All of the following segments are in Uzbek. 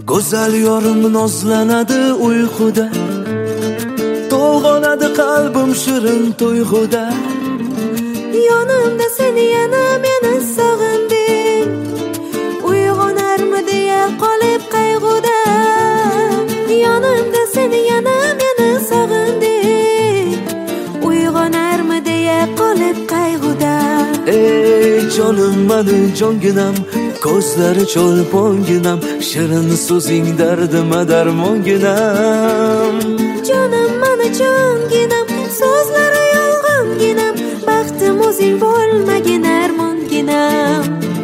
Go'zal yorim nozlanadi uyquda, to'lg'onadi qalbim shirin to'yg'uda. Yonimda seni yana meni sog'inding, uyg'onarmi deya qolib qayg'uda. Yonimda seni yana meni sog'inding, uyg'onarmi deya qolib qayg'uda. Ey jonim mani jonginam, ko'zlari cho'lponginam, shirin so'zing dardima darmonginam. Jonim mani jonginam, so'zlari yolg'onginam, baxtim o'zing bo'lmagin armonginam.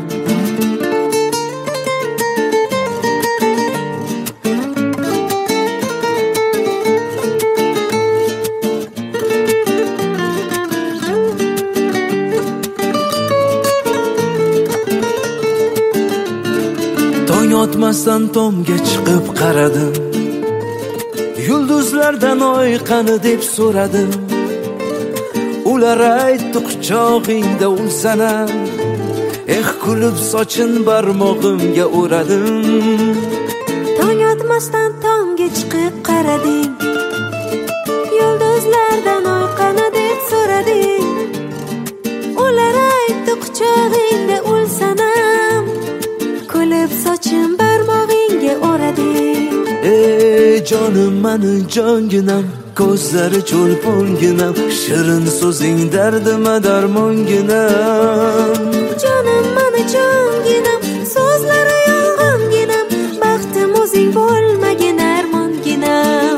Tong otmasdan tomga chiqib qaradim, yulduzlardan oy qani deb so'radim. Ular aytdi quchog'ingda ulsanam, kulib sochin barmog'imga o'radim. Tong otmasdan tomga chiqib qarading, yulduzlardan oy qani deb so'rading. Ular aytdi quchog'ingda ulsanam, kulib sochin barmog'ingga o'rading. Ey jonim mani jonginam, ko'zlari cho'lponginam, shirin so'zing dardima darmonginam. Jonim mani jonginam, so'zlari yolg'onginam, baxtim o'zing bo'lmagin armonginam.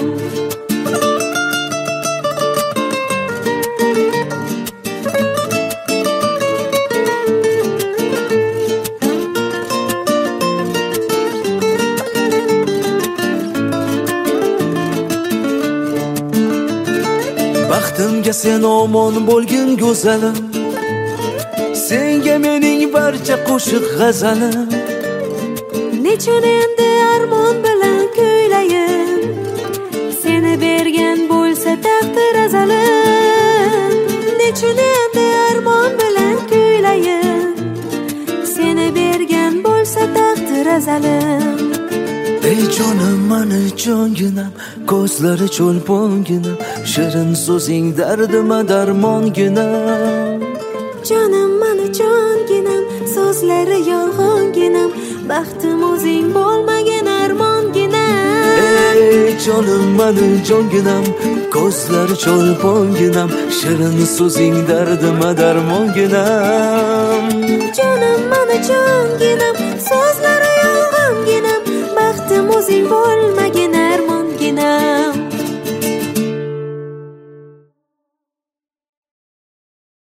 Baxtimga sen omon bo'lgin go'zalim, senga mening barcha qo'shiq g'azalim. Nechun endi armon bilan kuylayin, seni bergan bo'lsa taqdir azalim. Nechun endi armon bilan kuylayin, seni bergan bo'lsa taqdir azalim. Ey jonim mani jonginam, ko'zlari cho'lponginam, shirin so'zing dardima darmonginam. Jonim mani jonginam, so'zlari yolg'onginam, baxtim o'zing bo'lmagin armonginam. Ey jonim mani jonginam, ko'zlari cho'lponginam, shirin so'zing dardima darmonginam. Jonim mani jonginam, so'zlari yolg'onginam, baxtim o'zing bo'lmagin